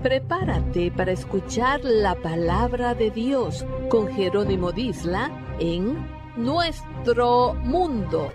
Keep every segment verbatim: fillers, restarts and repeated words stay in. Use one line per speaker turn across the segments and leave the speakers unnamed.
Prepárate para escuchar la palabra de Dios con Jerónimo Disla en Nuestro Mundo.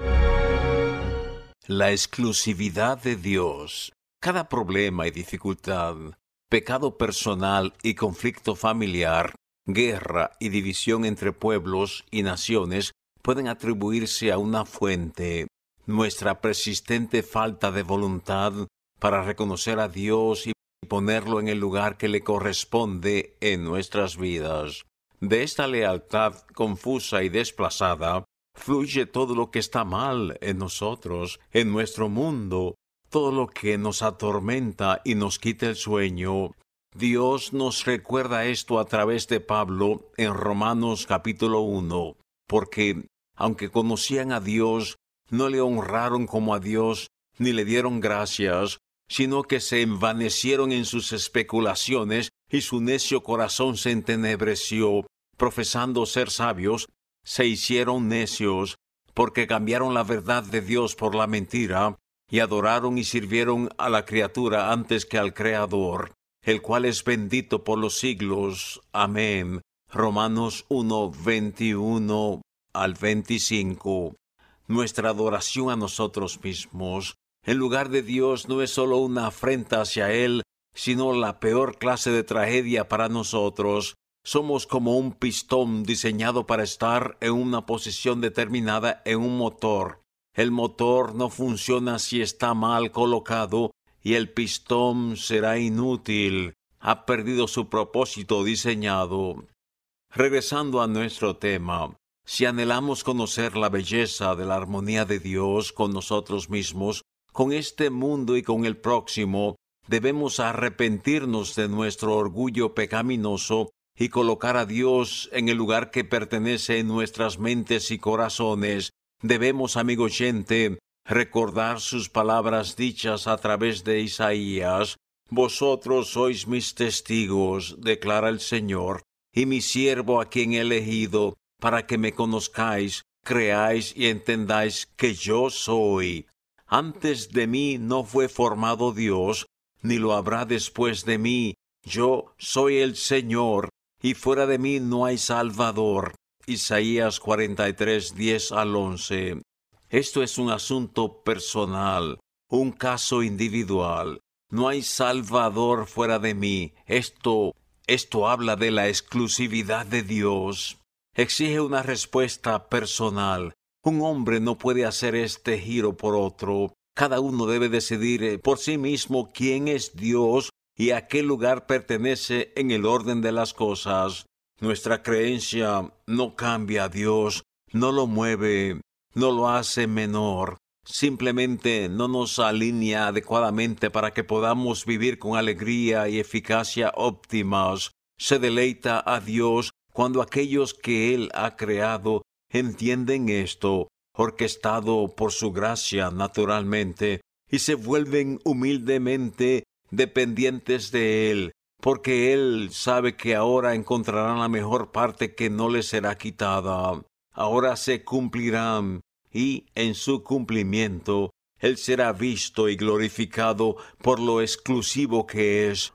La exclusividad de Dios. Cada problema y dificultad, pecado personal y conflicto familiar, guerra y división entre pueblos y naciones pueden atribuirse a una fuente: nuestra persistente falta de voluntad para reconocer a Dios y ponerlo en el lugar que le corresponde en nuestras vidas. De esta lealtad confusa y desplazada fluye todo lo que está mal en nosotros, en nuestro mundo, todo lo que nos atormenta y nos quita el sueño. Dios nos recuerda esto a través de Pablo en Romanos capítulo uno, porque aunque conocían a Dios, no le honraron como a Dios, ni le dieron gracias, sino que se envanecieron en sus especulaciones y su necio corazón se entenebreció. Profesando ser sabios, se hicieron necios, porque cambiaron la verdad de Dios por la mentira, y adoraron y sirvieron a la criatura antes que al Creador, el cual es bendito por los siglos. Amén. Romanos uno, veintiuno al veinticinco. Nuestra adoración a nosotros mismos, en lugar de Dios, no es solo una afrenta hacia Él, sino la peor clase de tragedia para nosotros. Somos como un pistón diseñado para estar en una posición determinada en un motor. El motor no funciona si está mal colocado y el pistón será inútil. Ha perdido su propósito diseñado. Regresando a nuestro tema, si anhelamos conocer la belleza de la armonía de Dios con nosotros mismos, con este mundo y con el próximo, debemos arrepentirnos de nuestro orgullo pecaminoso y colocar a Dios en el lugar que pertenece en nuestras mentes y corazones. Debemos, amigo oyente, recordar sus palabras dichas a través de Isaías: «Vosotros sois mis testigos, declara el Señor, y mi siervo a quien he elegido, para que me conozcáis, creáis y entendáis que yo soy. Antes de mí no fue formado Dios, ni lo habrá después de mí. Yo soy el Señor, y fuera de mí no hay Salvador». Isaías cuarenta y tres, diez al once. Esto es un asunto personal, un caso individual. No hay Salvador fuera de mí. Esto, esto habla de la exclusividad de Dios. Exige una respuesta personal. Un hombre no puede hacer este giro por otro. Cada uno debe decidir por sí mismo quién es Dios y a qué lugar pertenece en el orden de las cosas. Nuestra creencia no cambia a Dios, no lo mueve, no lo hace menor. Simplemente no nos alinea adecuadamente para que podamos vivir con alegría y eficacia óptimas. Se deleita a Dios cuando aquellos que Él ha creado entienden esto, orquestado por su gracia naturalmente, y se vuelven humildemente dependientes de Él, porque Él sabe que ahora encontrarán la mejor parte que no les será quitada. Ahora se cumplirán, y en su cumplimiento Él será visto y glorificado por lo exclusivo que es.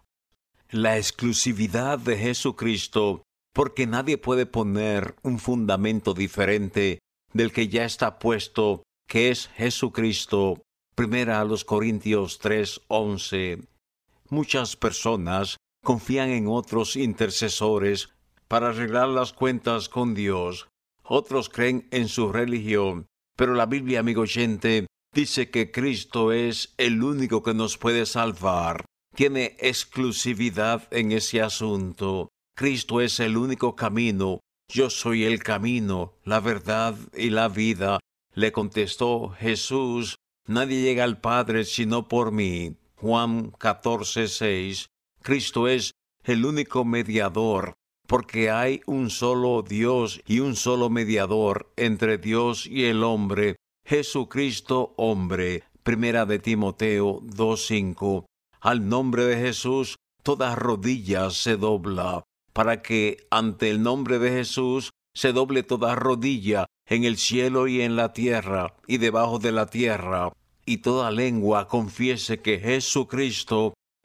La exclusividad de Jesucristo, porque nadie puede poner un fundamento diferente del que ya está puesto, que es Jesucristo. Primera a los Corintios tres, once. Muchas personas confían en otros intercesores para arreglar las cuentas con Dios. Otros creen en su religión, pero la Biblia, amigo oyente, dice que Cristo es el único que nos puede salvar. Tiene exclusividad en ese asunto. Cristo es el único camino. Yo soy el camino, la verdad y la vida. Le contestó Jesús: nadie llega al Padre sino por mí. Juan catorce, seis. Cristo es el único mediador, porque hay un solo Dios y un solo mediador entre Dios y el hombre, Jesucristo hombre. Primera de Timoteo dos, cinco. Al nombre de Jesús toda rodilla se dobla, para que ante el nombre de Jesús se doble toda rodilla en el cielo y en la tierra y debajo de la tierra, y toda lengua confiese que Jesucristo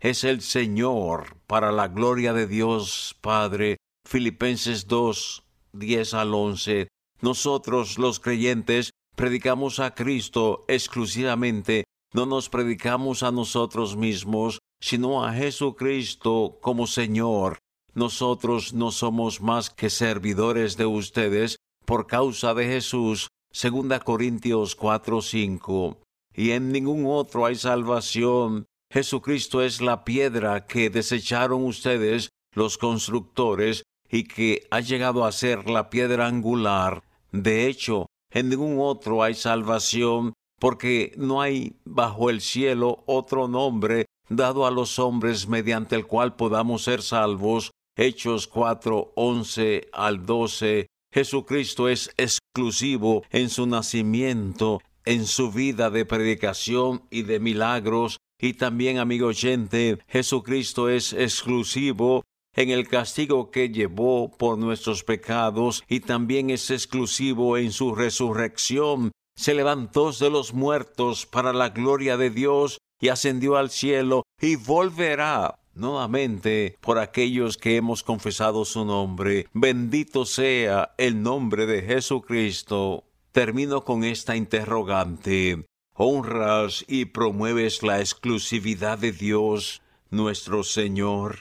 es el Señor para la gloria de Dios Padre. Filipenses dos, diez al once. Nosotros los creyentes predicamos a Cristo exclusivamente, no nos predicamos a nosotros mismos, sino a Jesucristo como Señor. Nosotros no somos más que servidores de ustedes por causa de Jesús. Segunda Corintios cuatro, cinco. Y en ningún otro hay salvación. Jesucristo es la piedra que desecharon ustedes, los constructores, y que ha llegado a ser la piedra angular. De hecho, en ningún otro hay salvación, porque no hay bajo el cielo otro nombre dado a los hombres mediante el cual podamos ser salvos. Hechos cuatro, once al doce. Jesucristo es exclusivo en su nacimiento, en su vida de predicación y de milagros, y también, amigo oyente, Jesucristo es exclusivo en el castigo que llevó por nuestros pecados, y también es exclusivo en su resurrección. Se levantó de los muertos para la gloria de Dios y ascendió al cielo y volverá nuevamente por aquellos que hemos confesado su nombre. Bendito sea el nombre de Jesucristo. Termino con esta interrogante. ¿Honras y promueves la exclusividad de Dios, nuestro Señor?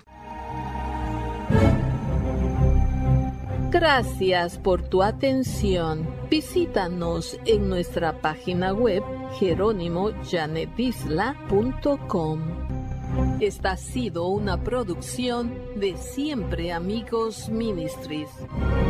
Gracias por tu atención. Visítanos en nuestra página web jerónimo janet isla punto com. Esta ha sido una producción de Siempre Amigos Ministries.